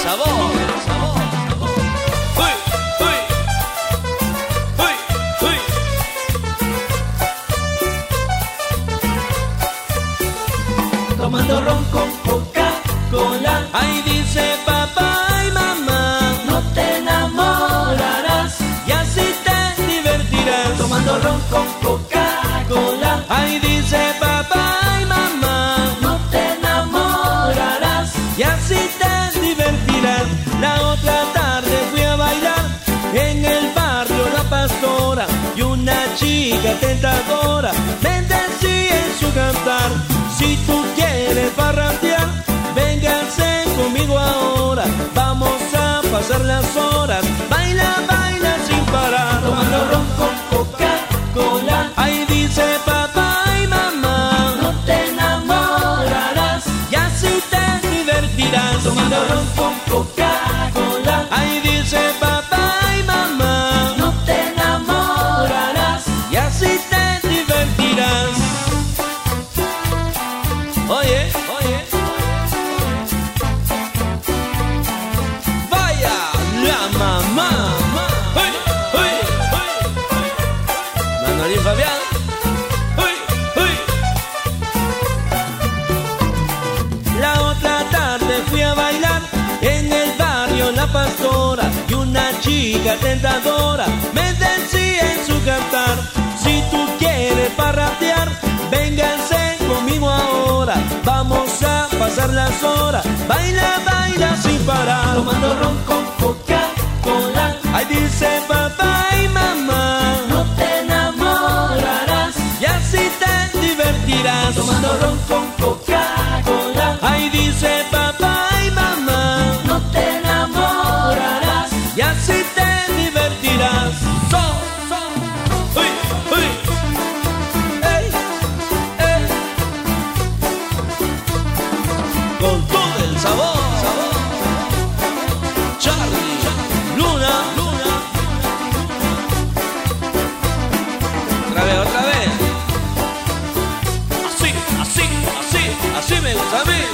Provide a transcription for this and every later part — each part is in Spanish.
sabor. Uy, uy, uy, uy. Tomando ron con Coca-Cola. Ahí dice papá y mamá, No te enamorarás. y así te divertirás. Tomando ron con Coca-Cola. Ahí dice papá y mamá, No te enamorarás. y así te divertirás. La otra tarde fui a bailar en el barrio La Pastora, y una chica tentadora me decía en su cantar: si tú quieres parrandear, véngase conmigo ahora, vamos a pasar las horas, baila, baila sin parar. Tomando ron con Coca-Cola. Ahí dice papá y mamá, No te enamorarás. y así te divertirás. Tomando ron con Coca-Cola. Ahí dice papá y mamá, No te enamorarás. y así te divertirás. Oye, oye, vaya la mamá. Uy, uy, uy. Manolín Fabián. Uy, uy. La otra tarde fui a bailar en el barrio La Pastora, y una chica tentadora me decía en su cantar: si tú quieres parrandear, vénganse conmigo ahora, vamos a pasar las horas, baila, baila sin parar. Tomando ron con Coca-Cola. Ahí dice papá y mamá, No te enamorarás. y así te divertirás. Tomando ron con Coca-Cola. Ahí dice papá y mamá, No te enamorarás. y así te divertirás. So, so, uy, uy, ey, ey. Con todo el sabor, Charlie, Luna, otra vez, así, así, así, así me gusta a mí,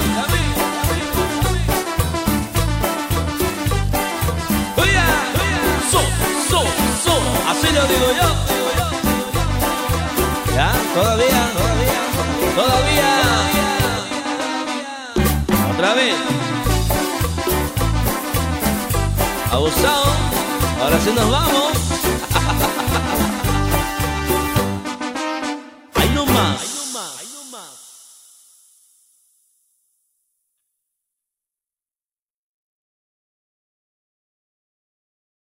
Oye, so, así lo digo yo. ¿Ya? ¿Todavía? Otra vez. Abusado. Ahora sí nos vamos. Hay no más.